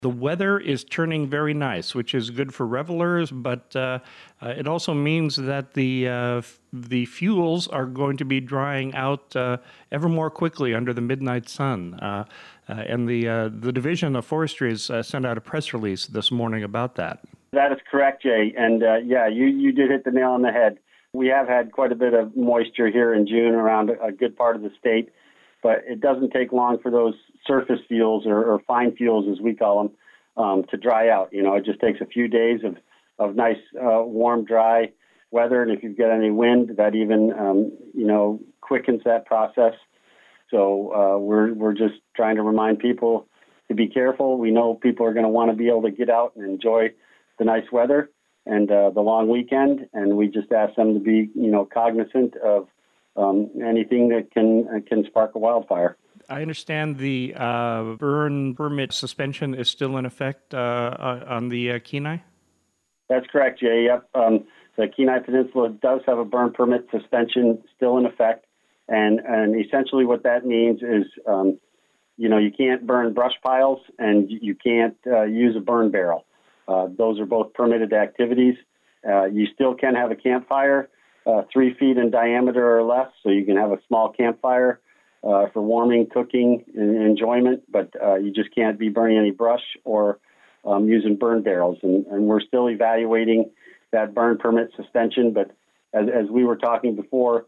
The weather is turning very nice, which is good for revelers, but it also means that the fuels are going to be drying out ever more quickly under the midnight sun. And the Division of Forestry has sent out a press release this morning about that. That is correct, Jay. And you did hit the nail on the head. We have had quite a bit of moisture here in June around a good part of the state, but it doesn't take long for those surface fuels or fine fuels, as we call them, to dry out. It just takes a few days of nice, warm, dry weather. And if you've got any wind, that even, quickens that process. So we're just trying to remind people to be careful. We know people are going to want to be able to get out and enjoy the nice weather and the long weekend. And we just ask them to be, cognizant of anything that can spark a wildfire. I understand the burn permit suspension is still in effect on the Kenai? That's correct, Jay. Yep. The Kenai Peninsula does have a burn permit suspension still in effect. And essentially what that means is, you can't burn brush piles and you can't use a burn barrel. Those are both permitted activities. You still can have a campfire 3 feet in diameter or less, so you can have a small campfire for warming, cooking, and enjoyment, but you just can't be burning any brush or using burn barrels. And we're still evaluating that burn permit suspension, but as we were talking before,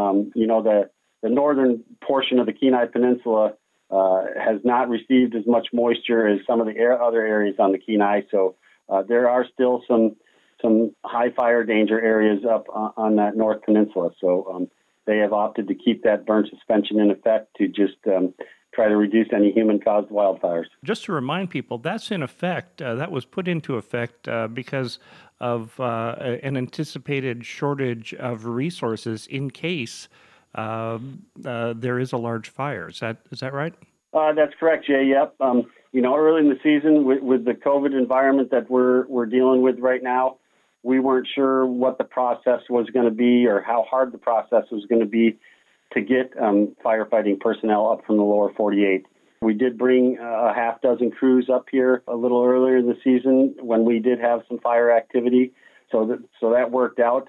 the northern portion of the Kenai Peninsula has not received as much moisture as some of the other areas on the Kenai, so there are still some high fire danger areas up on that North Peninsula. So they have opted to keep that burn suspension in effect to just try to reduce any human-caused wildfires. Just to remind people, that's in effect, that was put into effect because of an anticipated shortage of resources in case there is a large fire. Is that right? That's correct, Jay. Yep. Early in the season with the COVID environment that we're dealing with right now, we weren't sure what the process was going to be or how hard the process was going to be to get firefighting personnel up from the lower 48. We did bring a half dozen crews up here a little earlier in the season when we did have some fire activity. So that worked out.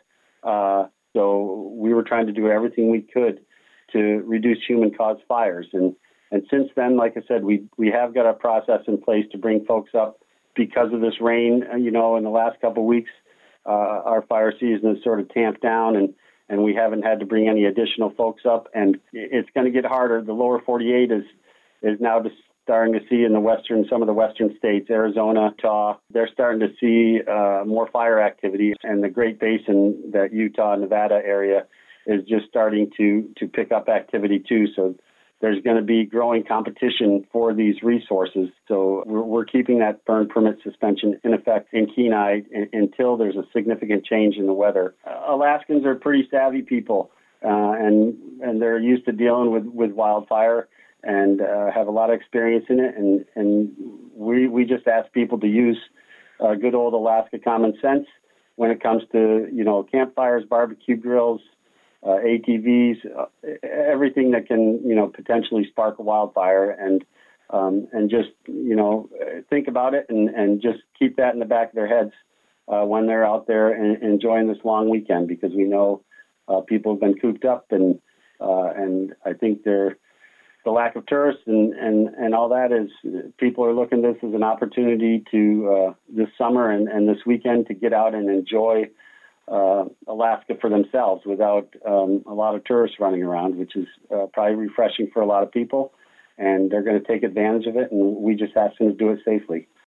So we were trying to do everything we could to reduce human-caused fires. And since then, like I said, we have got a process in place to bring folks up because of this rain. In the last couple of weeks, our fire season is sort of tamped down, and we haven't had to bring any additional folks up. And it's going to get harder. The lower 48 is now just starting to see in some of the western states, Arizona, Utah, they're starting to see more fire activity. And the Great Basin, that Utah, Nevada area, is just starting to pick up activity too. So there's going to be growing competition for these resources. So we're keeping that burn permit suspension in effect in Kenai until there's a significant change in the weather. Alaskans are pretty savvy people, and they're used to dealing with wildfire and have a lot of experience in it. And we just ask people to use good old Alaska common sense when it comes to, campfires, barbecue grills, ATVs, everything that can, potentially spark a wildfire, and just, think about it and just keep that in the back of their heads when they're out there and enjoying this long weekend, because we know people have been cooped up, and I think the lack of tourists and all that is people are looking at this as an opportunity to this summer and this weekend to get out and enjoy Alaska for themselves without a lot of tourists running around, which is probably refreshing for a lot of people, and they're going to take advantage of it, and we just ask them to do it safely.